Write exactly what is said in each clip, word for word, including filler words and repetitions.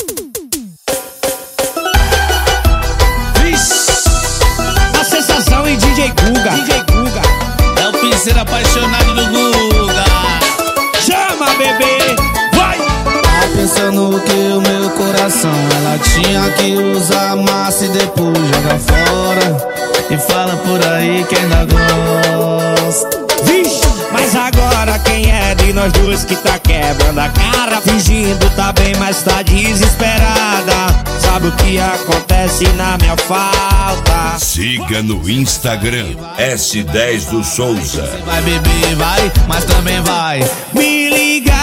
A sensação em D J Guga, D J Guga. É o piseiro apaixonado do Guga. Chama, bebê, vai! Tá pensando que o meu coração ela tinha que usar massa e depois joga fora. E fala por aí que ainda gosta. Vixe, mas agora quem é de nós dois que tá quebrando a cara? Fingindo tá bem, mas tá desesperada. Sabe o que acontece na minha falta? Siga no Instagram S dez do Souza. Vai beber, vai, mas também vai Me ligar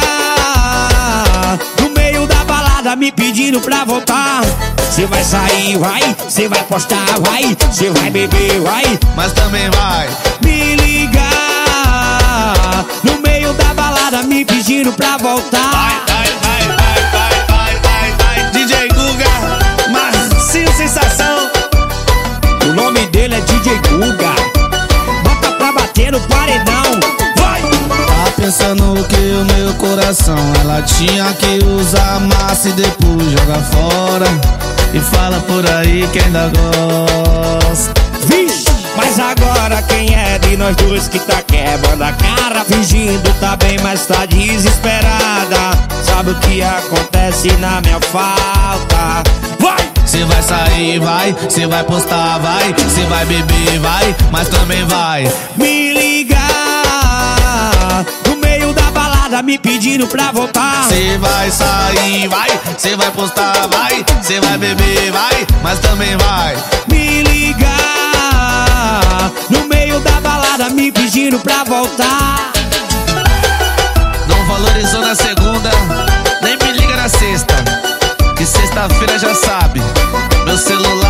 no meio da balada me pedindo pra voltar. Cê vai sair, vai, cê vai postar, vai, cê vai beber, vai, mas também vai me ligar no meio da balada me pedindo pra voltar. Vai, vai, vai, vai, vai, vai, vai, vai. D J Guga, Marcinho Sensação. O nome dele é D J Guga. Bota pra bater no paredão, vai! Tá pensando que o meu coração ela tinha que usar massa e depois joga fora. E fala por aí que ainda gosta. Vixe, mas agora quem é de nós dois que tá quebrando a cara? Fingindo tá bem, mas tá desesperada. Sabe o que acontece na minha falta? Vai! Cê vai sair, vai, cê vai postar, vai, cê vai beber, vai, mas também vai me ligar no meio da balada me pedindo pra voltar. Cê vai sair, vai, cê vai postar, vai, cê vai beber, vai, mas também vai me ligar no meio da balada me pedindo pra voltar. Não valorizou na segunda, nem me liga na sexta, que sexta-feira já sabe, meu celular